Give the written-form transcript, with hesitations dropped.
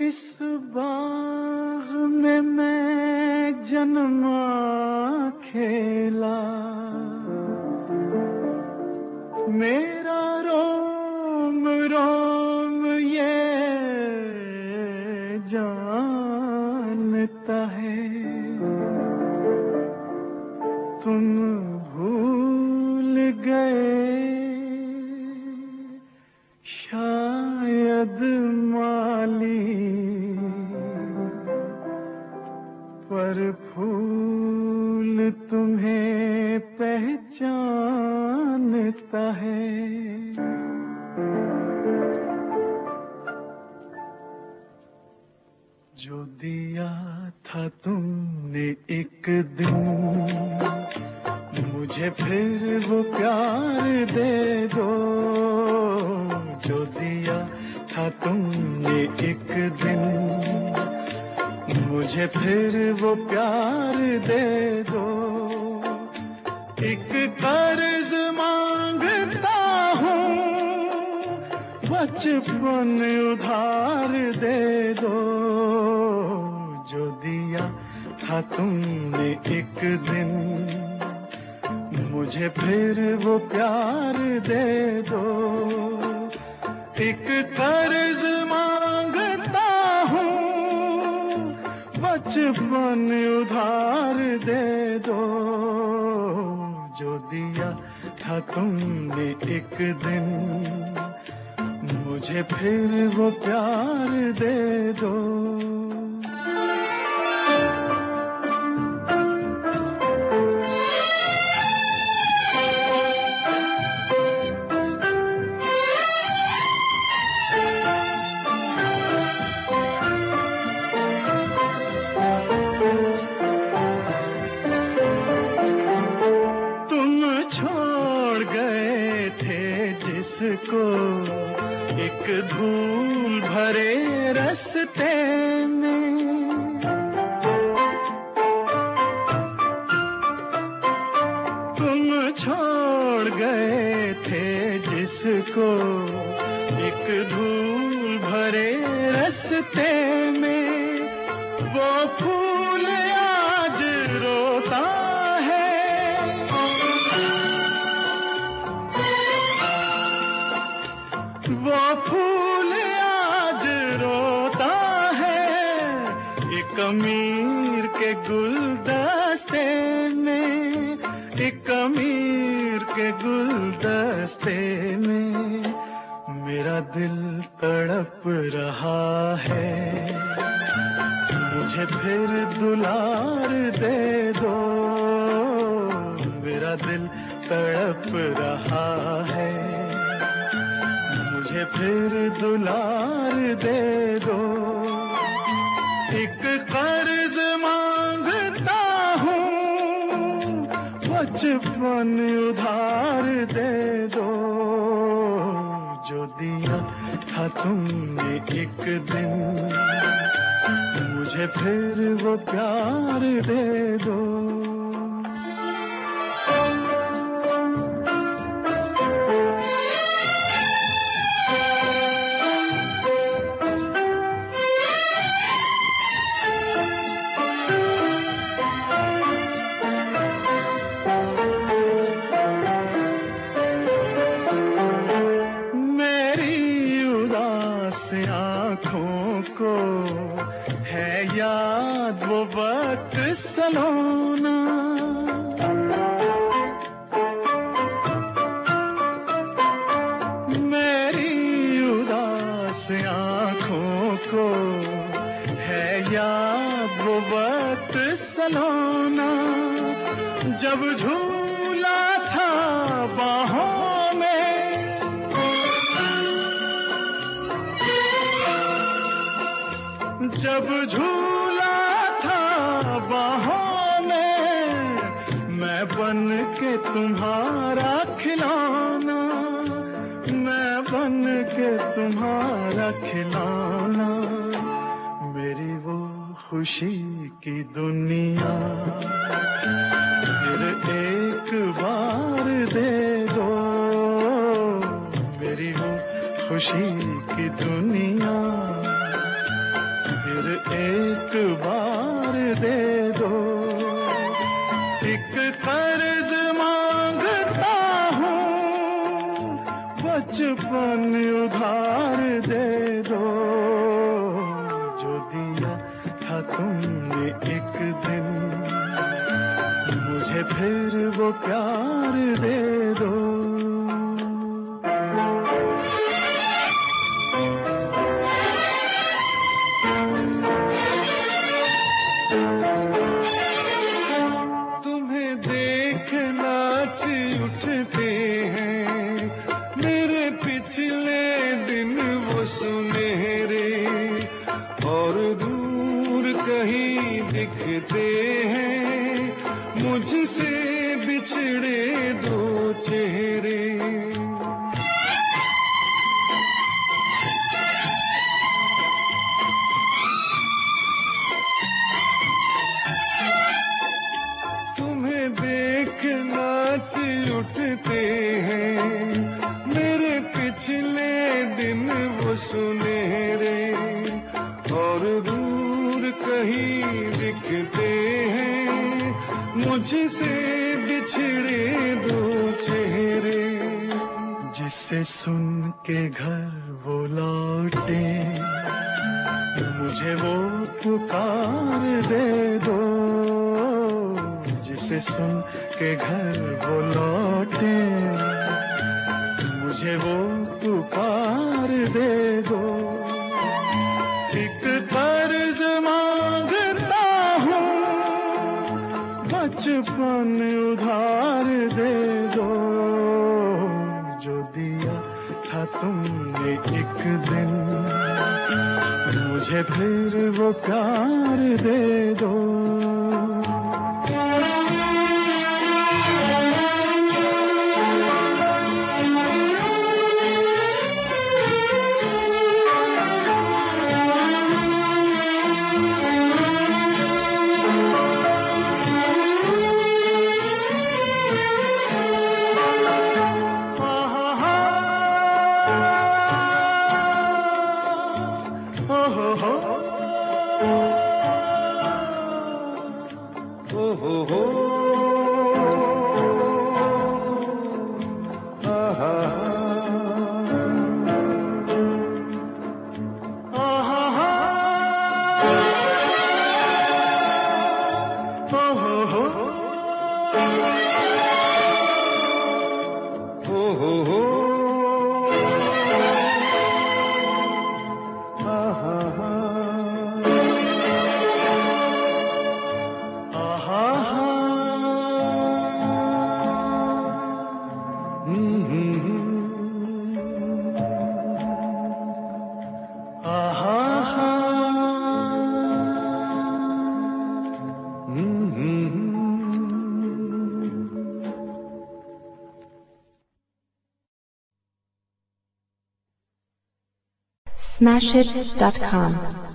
किस बाग में मैं जन्मा खेला, मेरा रोम रोम ये जानता है। तुम भूल गए शायद माली, पर फूल तुम्हें पहचानता है। जो दिया था तुमने एक दिन मुझे, फिर वो प्यार दे दो। जो दिया था तुमने एक दिन मुझे, फिर वो प्यार दे दो। एक कर्ज मांगता हूँ, बचपन उधार दे दो। जो दिया था तुमने एक दिन मुझे, फिर वो प्यार दे दो। एक कर्ज मांगता हूँ, बचपन उधार दे दो। जो दिया था तुमने एक दिन मुझे, फिर वो प्यार दे दो। जिसको एक धूल भरे रास्ते में, तुम छोड़ गए थे जिसको एक धूल भरे रास्ते में। वो फूल आज रोता वो फूल आज रोता है, एक अमीर के गुलदस्ते में, एक अमीर के गुलदस्ते में। मेरा दिल तड़प रहा है, मुझे फिर दुलार दे दो। मेरा दिल तड़प रहा है, मुझे फिर दुलार दे दो। एक कर्ज मांगता हूँ, बचपन उधार दे दो। जो दिया था तुमने एक दिन मुझे, फिर वो प्यार दे दो। आँखों को है याद वो वक्त सलोना, मेरी उदास आँखों को है याद वो वक्त सलोना। जब झूला था बाहों में, जब झूला था बाहों में, मैं बन के तुम्हारा खिलौना, मैं बन के तुम्हारा खिलौना। मेरी वो खुशी की दुनिया फिर एक बार दे दो। मेरी वो खुशी की दुनिया फिर एक बार दे दो। एक कर्ज मांगता हूँ, बचपन उधार दे दो। जो दिया था तुमने एक दिन, मुझे फिर वो प्यार दे दो। तुम्हें देख नाच उठते हैं मेरे पिछले दिन वो सुनहरे, और दूर कहीं दिखते हैं मुझसे बिछड़े दो चेहरे। तुम्हें देख नाच उठते हैं मेरे पिछले दिन वो सुनहरे, और दूर कहीं दिखते हैं मुझसे बिछड़े दो चेहरे। जिसे सुन के घर वो लौटे, मुझे वो पुकार दे दो। जिसे सुन के घर वो लौटे, मुझे वो पुकार दे दो। एक कर्ज मांगता हूँ, बचपन उधार दे दो। जो दिया था तुमने एक दिन, मुझे फिर वो प्यार दे दो। Smashhits.com